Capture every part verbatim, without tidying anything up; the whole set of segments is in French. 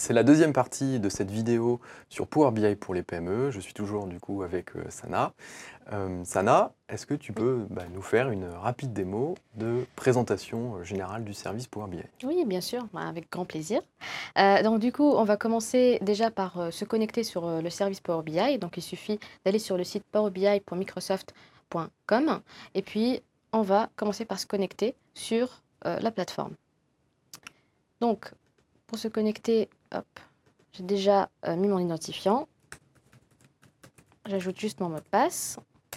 C'est la deuxième partie de cette vidéo sur Power B I pour les P M E. Je suis toujours du coup avec euh, Sana. Euh, Sana, est-ce que tu Oui, peux bah, nous faire une rapide démo de présentation euh, générale du service Power B I? oui, bien sûr, bah, avec grand plaisir. Heu, donc du coup, on va commencer déjà par, heu, se connecter sur, heu, le service Power B I. Donc il suffit d'aller sur le site power b i point microsoft point com et puis on va commencer par se connecter sur, heu, la plateforme. Donc pour se connecter, hop, j'ai déjà, heu, mis mon identifiant. J'ajoute juste mon mot de passe.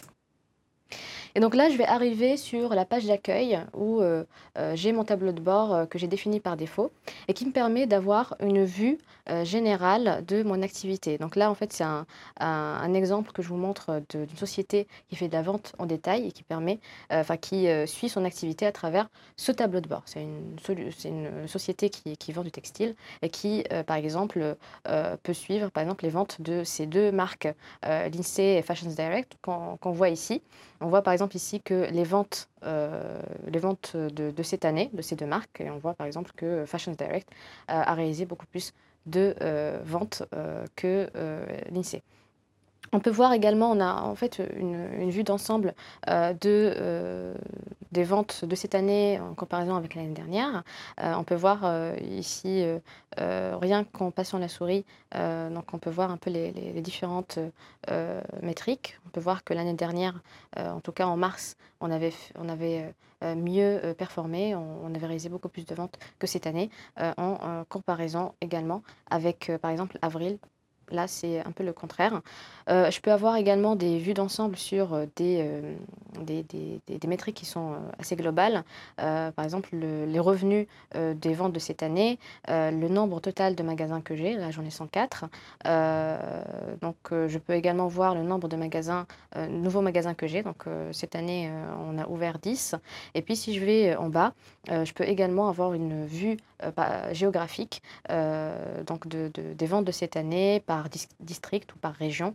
Et donc là, je vais arriver sur la page d'accueil où euh, euh, j'ai mon tableau de bord euh, que j'ai défini par défaut et qui me permet d'avoir une vue euh, générale de mon activité. Donc là, en fait, c'est un, un- un exemple que je vous montre de- d'une société qui fait de la vente en détail et qui permet, euh, enfin, qui euh, suit son activité à travers ce tableau de bord. C'est une, solu- c'est une société qui, qui vend du textile et qui, euh, par exemple, euh, peut suivre, par exemple, les ventes de ces deux marques, euh, l'INSEE et Fashion Direct, qu'on qu'on voit ici. On voit par exemple ici que les ventes, euh, les ventes de, de cette année, de ces deux marques, et on voit par exemple que Fashion Direct euh, a réalisé beaucoup plus de euh, ventes euh, que euh, l'INSEE. On peut voir également, on a en fait une, une vue d'ensemble euh, de, euh, des ventes de cette année en comparaison avec l'année dernière. Euh, on peut voir euh, ici, euh, euh, rien qu'en passant la souris, euh, donc on peut voir un peu les, les- les différentes euh, métriques. On peut voir que l'année dernière, euh, en tout cas en mars, on avait, f- on avait euh, mieux euh, performé, on, on avait réalisé beaucoup plus de ventes que cette année, euh, en euh, comparaison également avec, euh, par exemple, avril. Là, c'est un peu le contraire. Euh, je peux avoir également des vues d'ensemble sur euh, des, euh, des, des- des- des métriques qui sont euh, assez globales. Euh, par exemple, le- les revenus euh, des ventes de cette année, euh, le nombre total de magasins que j'ai, là j'en ai cent quatre. Euh, donc, euh, je peux également voir le nombre de magasins, euh, nouveaux magasins que j'ai. Donc, euh, cette année, euh, on a ouvert dix. Et puis, si je vais euh, en bas, euh, je peux également avoir une vue euh, pa- géographique euh, donc de, de- des ventes de cette année par dis- district ou par région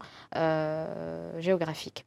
euh, géographique.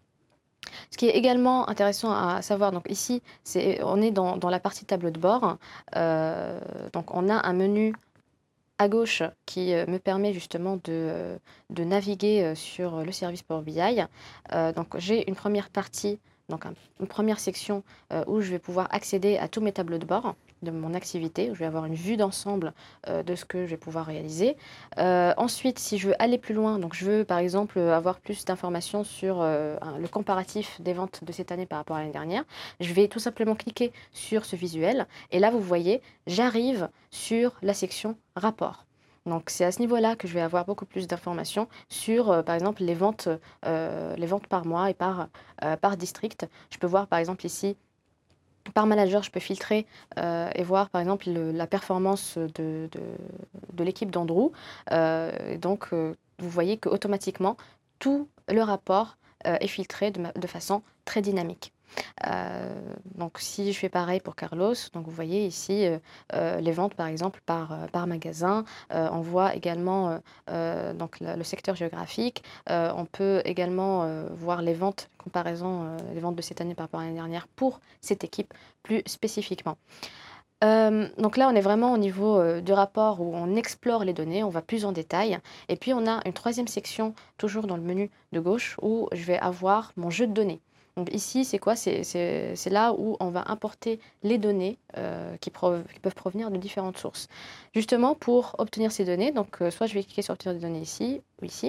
Ce qui est également intéressant à savoir, donc ici, c'est, on est dans, dans la partie tableau de bord. Euh, donc on a un menu à gauche qui euh, me permet justement de, euh, de naviguer euh, sur le service Power B I. Euh, donc j'ai une première partie, donc un- une première section euh, où je vais pouvoir accéder à tous mes tableaux de bord de mon activité, où je vais avoir une vue d'ensemble euh, de ce que je vais pouvoir réaliser. Euh, ensuite, si je veux aller plus loin, donc je veux par exemple avoir plus d'informations sur euh, un- le comparatif des ventes de cette année par rapport à l'année dernière, je vais tout simplement cliquer sur ce visuel et là vous voyez, j'arrive sur la section rapport. Donc c'est à ce niveau-là que je vais avoir beaucoup plus d'informations sur, euh, par exemple, les ventes, euh, les ventes par mois et par, euh, par district. Je peux voir, par exemple, ici, par manager, je peux filtrer euh, et voir, par exemple, le- la performance de, de, de l'équipe d'Andrew. Euh, et donc, euh, vous voyez qu'automatiquement, tout le rapport euh, est filtré de, ma- de façon très dynamique. Euh, donc si je fais pareil pour Carlos, donc vous voyez ici euh, euh, les ventes par exemple par, euh, par magasin. Euh, on voit également euh, euh, donc le, le secteur géographique. Euh, on peut également euh, voir les ventes, comparaison, euh, les ventes de cette année par rapport à l'année dernière pour cette équipe plus spécifiquement. Euh, donc là, on est vraiment au niveau euh, du rapport où on explore les données, on va plus en détail. Et puis, on a une troisième section, toujours dans le menu de gauche, où je vais avoir mon jeu de données. Donc ici, c'est quoi? C'est c'est- c'est là où on va importer les données euh, qui, prov- qui peuvent provenir de différentes sources. Justement, pour obtenir ces données, donc euh, soit je vais cliquer sur obtenir des données ici ou ici.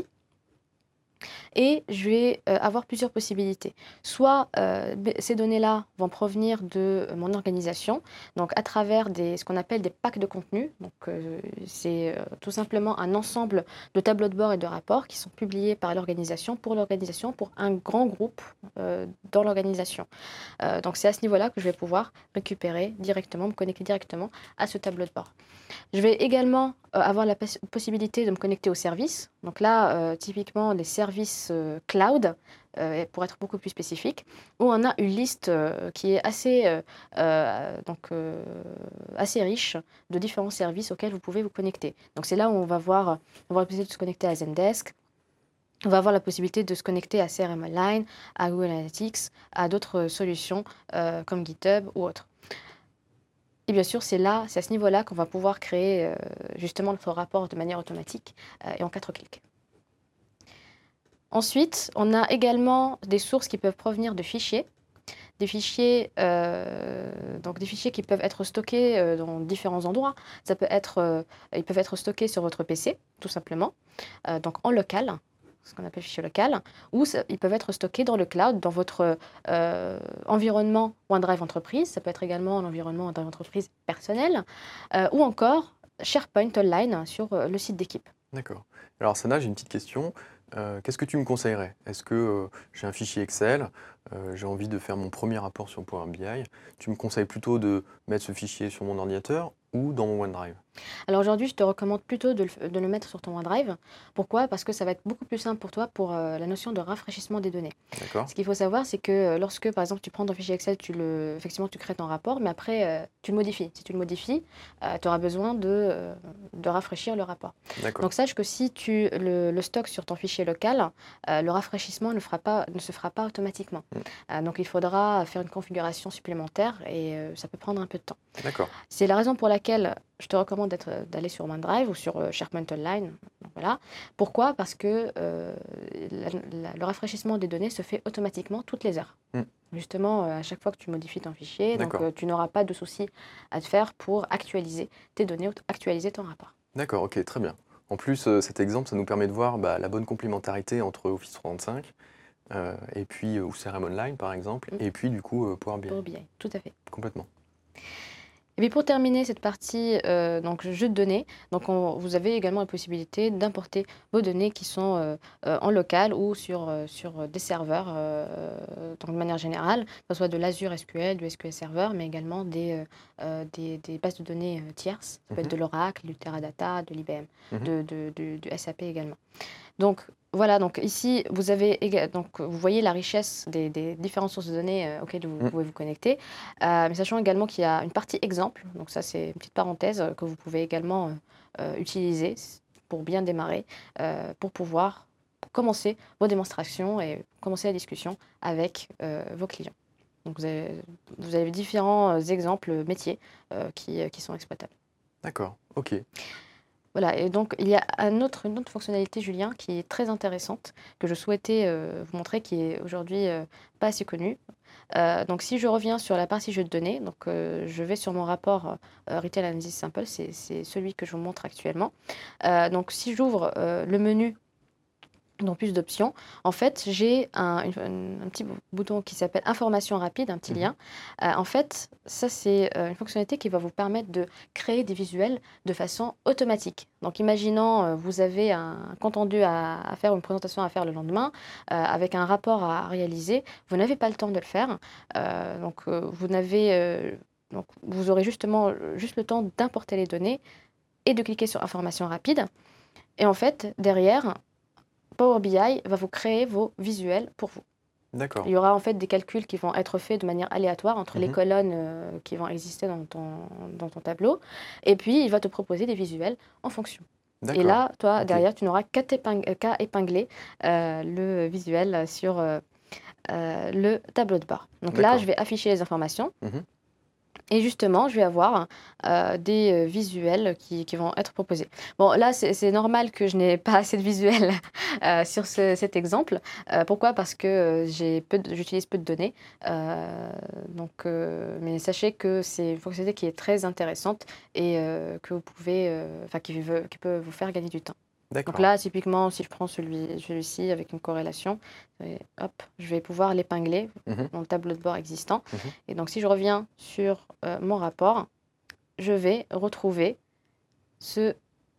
Et je vais euh, avoir plusieurs possibilités. Soit euh, b- ces données-là vont provenir de mon organisation, donc à travers des, ce qu'on appelle des packs de contenu. Donc euh, c'est euh, tout simplement un ensemble de tableaux de bord et de rapports qui sont publiés par l'organisation, pour l'organisation, pour un grand groupe euh, dans l'organisation. Euh, donc c'est à ce niveau-là que je vais pouvoir récupérer directement, me connecter directement à ce tableau de bord. Je vais également euh, avoir la pos- possibilité de me connecter aux services. Donc là, euh, typiquement, les services euh, cloud, euh, pour être beaucoup plus spécifique, où on a une liste euh, qui est assez, euh, euh, donc, euh, assez riche de différents services auxquels vous pouvez vous connecter. Donc c'est là où on va voir, on va avoir la possibilité de se connecter à Zendesk. On va avoir la possibilité de se connecter à C R M Online, à Google Analytics, à d'autres solutions euh, comme GitHub ou autres. Et bien sûr, c'est là, c'est à ce niveau-là qu'on va pouvoir créer euh, justement notre rapport de manière automatique euh, et en quatre clics. Ensuite, on a également des sources qui peuvent provenir de fichiers. Des fichiers, euh, donc des fichiers qui peuvent être stockés euh, dans différents endroits. Ça peut être, euh, ils peuvent être stockés sur votre P C, tout simplement, euh, donc en local, ce qu'on appelle fichier local, ou ça- ils peuvent être stockés dans le cloud, dans votre euh, environnement OneDrive entreprise. Ça peut être également un environnement OneDrive entreprise personnel, euh, ou encore SharePoint Online sur euh, le site d'équipe. D'accord. Alors Sana, j'ai une petite question. Euh, qu'est-ce que tu me conseillerais? Est-ce que euh, j'ai un fichier Excel, euh, j'ai envie de faire mon premier rapport sur Power B I, tu me conseilles plutôt de mettre ce fichier sur mon ordinateur ou dans mon OneDrive? Alors aujourd'hui, je te recommande plutôt de le, f- de le mettre sur ton OneDrive. Pourquoi? Parce que ça va être beaucoup plus simple pour toi pour euh, la notion de rafraîchissement des données. D'accord? Ce qu'il faut savoir, c'est que euh, lorsque, par exemple, tu prends ton fichier Excel, tu le, effectivement, tu crées ton rapport, mais après, euh, tu le modifies. Si tu le modifies, tu auras besoin de, euh, de rafraîchir le rapport. D'accord. Donc sache que si tu le, le stockes sur ton fichier local, euh, le rafraîchissement ne, fera pas, ne se fera pas automatiquement. Mm. Euh, donc il faudra faire une configuration supplémentaire et euh, ça peut prendre un peu de temps. D'accord. C'est la raison pour laquelle je te recommande d'être- d'aller sur OneDrive ou sur euh, SharePoint Online. Donc, voilà. Pourquoi? Parce que euh, la- la- le rafraîchissement des données se fait automatiquement toutes les heures. Mm. Justement, euh, à chaque fois que tu modifies ton fichier, donc D'accord. euh, tu n'auras pas de souci à te faire pour actualiser tes données, ou actualiser ton rapport. D'accord, ok, très bien. En plus, euh, cet exemple, ça nous permet de voir bah, la bonne complémentarité entre Office trois cent trente-cinq euh, et puis, euh, ou C R M Online par exemple, Mm. et puis du coup euh, Power B I. Pour B I, tout à fait. Complètement. Et puis pour terminer cette partie euh, donc jeu de données, donc on- vous avez également la possibilité d'importer vos données qui sont euh, euh, en local ou sur, euh, sur des serveurs euh, donc de manière générale, que ce soit de l'Azure S Q L, du S Q L Server, mais également des, euh, euh, des, des bases de données euh, tierces. Ça peut être Mhm. de l'Oracle, du Teradata, de l'I B M, Mhm. de, de- de- du S A P également. Donc voilà, donc ici vous avez éga- donc vous voyez la richesse des, des différentes sources de données euh, auxquelles vous Mm. pouvez vous connecter, Euh, mais sachant également qu'il y a une partie exemple, donc ça c'est une petite parenthèse euh, que vous pouvez également euh, euh, utiliser s- pour bien démarrer, euh, pour pouvoir commencer vos démonstrations et commencer la discussion avec euh, vos clients. Donc vous avez, vous avez différents euh, exemples métiers euh, qui, euh, qui sont exploitables. D'accord, ok. Voilà, et donc il y a un autre, une autre fonctionnalité, Julien, qui est très intéressante, que je souhaitais euh, vous montrer, qui est aujourd'hui euh, pas assez connue. Euh, donc si je reviens sur la partie jeu de données, donc, euh, je vais sur mon rapport euh, Retail Analysis Sample, c'est c'est celui que je vous montre actuellement. Euh, donc si j'ouvre euh, le menu dans plus d'options, en fait, j'ai un, une- un petit bou- bouton qui s'appelle Information rapide, un petit Mhm. lien. Euh, en fait, ça, c'est euh, une fonctionnalité qui va vous permettre de créer des visuels de façon automatique. Donc, imaginons, euh, vous avez un compte rendu à, à faire, une présentation à faire le lendemain, euh, avec un rapport à réaliser. Vous n'avez pas le temps de le faire. Euh, donc, euh, vous n'avez, euh, donc, vous aurez justement euh, juste le temps d'importer les données et de cliquer sur Information rapide. Et en fait, derrière, Power B I va vous créer vos visuels pour vous. D'accord. Il y aura en fait des calculs qui vont être faits de manière aléatoire entre les Mhm. colonnes euh, qui vont exister dans ton, dans ton tableau. Et puis, il va te proposer des visuels en fonction. Et D'accord, là, toi, ok. derrière, tu n'auras qu'à t'éping- qu'à épingler euh, le visuel sur euh, euh, le tableau de bord. Donc là, D'accord. je vais afficher les informations. Mhm. Et justement, je vais avoir euh, des euh, visuels qui, qui vont être proposés. Bon, là, c'est c'est normal que je n'ai pas assez de visuels euh, sur ce- cet exemple. Euh, pourquoi? Parce que euh, j'ai peu de- j'utilise peu de données. Euh, donc, euh, mais sachez que c'est une fonctionnalité qui est très intéressante et euh, que vous pouvez, euh, enfin, qui, veut- qui peut vous faire gagner du temps. Donc D'accord. là, typiquement, si je prends celui, celui-ci avec une corrélation, et hop, je vais pouvoir l'épingler Mhm. dans le tableau de bord existant. Mhm. Et donc, si je reviens sur euh, mon rapport, je vais retrouver ce,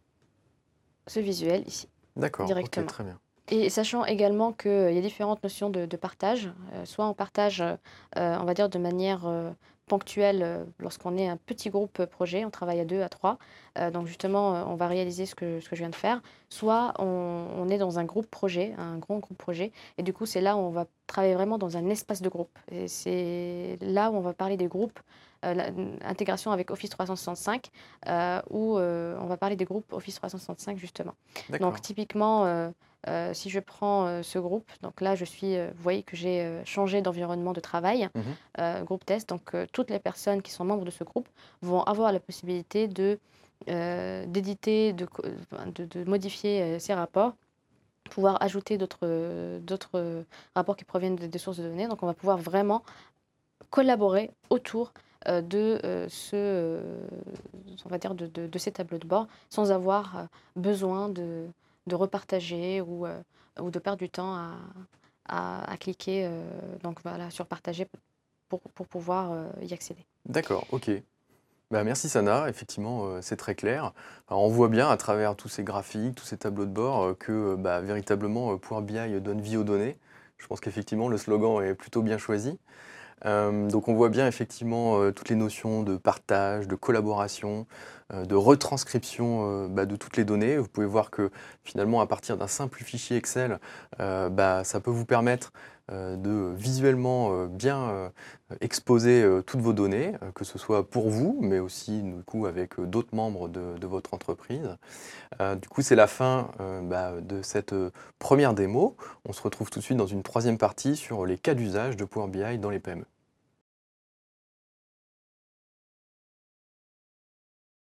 ce visuel ici, D'accord, ok, directement. très bien. Et sachant également qu'il y a différentes notions de, de partage, euh, soit on partage, euh, on va dire, de manière euh, ponctuelle euh, lorsqu'on est un petit groupe projet, on travaille à deux, à trois, euh, donc justement, euh, on va réaliser ce que, ce que je viens de faire, soit on, on est dans un groupe projet, un grand groupe projet, et du coup, c'est là où on va travailler vraiment dans un espace de groupe. Et c'est là où on va parler des groupes, euh, l'intégration avec Office trois cent soixante-cinq, euh, où euh, on va parler des groupes Office trois cent soixante-cinq, justement. D'accord. Donc, typiquement, euh, Heu, si je prends, heu, ce groupe, donc là je suis, heu, vous voyez que j'ai, heu, changé d'environnement de travail, Mmh mh. heu, groupe test, donc heu, toutes les personnes qui sont membres de ce groupe vont avoir la possibilité de, heu, d'éditer, de co enfin de de modifier, heu, ces rapports, pouvoir ajouter d'autres, heu, d'autres, heu, rapports qui proviennent de des sources de données. Donc on va pouvoir vraiment collaborer autour, heu, de, heu, ce, heu, on va dire de de de ces tableaux de bord sans avoir, heu, besoin de de repartager ou, heu, ou de perdre du temps à à à cliquer, heu, donc voilà sur partager pour pour pouvoir, heu, y accéder. D'accord, OK. Bah, merci Sana, effectivement, heu, c'est très clair. Alors on voit bien à travers tous ces graphiques, tous ces tableaux de bord, heu, que, heu, bah, véritablement, heu, Power B I donne vie aux données. Je pense qu'effectivement le slogan est plutôt bien choisi. Hem, donc on voit bien effectivement, heu, toutes les notions de partage, de collaboration, heu, de retranscription, heu, bah, de toutes les données. Vous pouvez voir que finalement à partir d'un simple fichier Excel, heu, bah, ça peut vous permettre, heu, de visuellement, heu, bien, heu, exposer, heu, toutes vos données, heu, que ce soit pour vous, mais aussi du coup avec, heu, d'autres membres de de votre entreprise. Heu, du coup, c'est la fin, heu, bah, de cette, heu, première démo. On se retrouve tout de suite dans une troisième partie sur les cas d'usage de Power B I dans les P M E.